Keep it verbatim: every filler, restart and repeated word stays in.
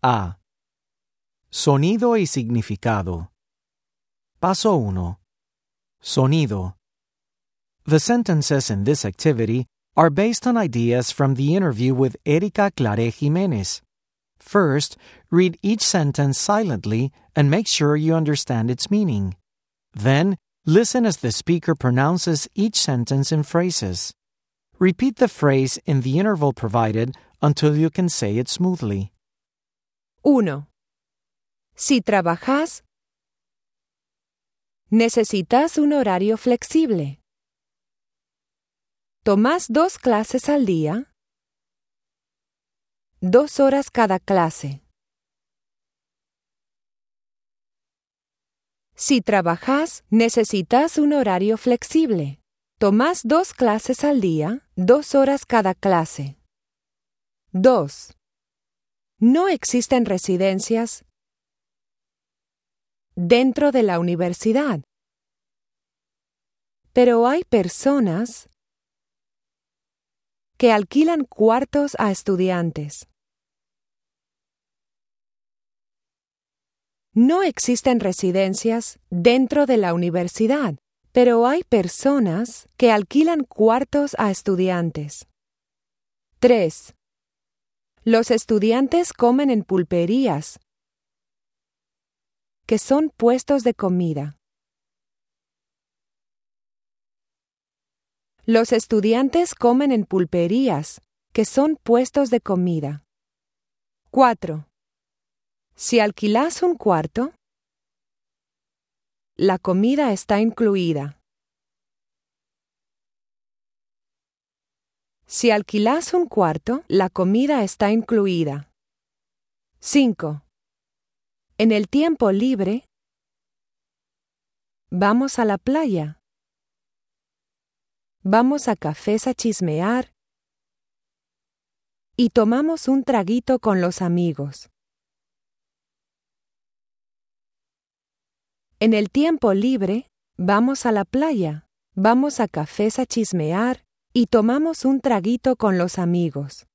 A. Sonido y significado. Paso uno. Sonido. The sentences in this activity are based on ideas from the interview with Erika Clare Jimenez. First, read each sentence silently and make sure you understand its meaning. Then, listen as the speaker pronounces each sentence in phrases. Repeat the phrase in the interval provided until you can say it smoothly. uno. Si trabajas, necesitas un horario flexible. ¿Tomas dos clases al día? Dos horas cada clase. Si trabajas, necesitas un horario flexible. ¿Tomas dos clases al día? Dos horas cada clase. dos. No existen residencias dentro de la universidad, pero hay personas que alquilan cuartos a estudiantes. No existen residencias dentro de la universidad, pero hay personas que alquilan cuartos a estudiantes. tres. Los estudiantes comen en pulperías, que son puestos de comida. Los estudiantes comen en pulperías, que son puestos de comida. cuatro. Si alquilas un cuarto, la comida está incluida. Si alquilas un cuarto, la comida está incluida. cinco. En el tiempo libre, vamos a la playa. Vamos a cafés a chismear y tomamos un traguito con los amigos. En el tiempo libre, vamos a la playa, vamos a cafés a chismear y tomamos un traguito con los amigos.